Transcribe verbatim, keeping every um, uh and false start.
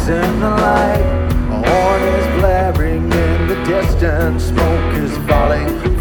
in the light. A horn is blaring in the distance. Smoke is falling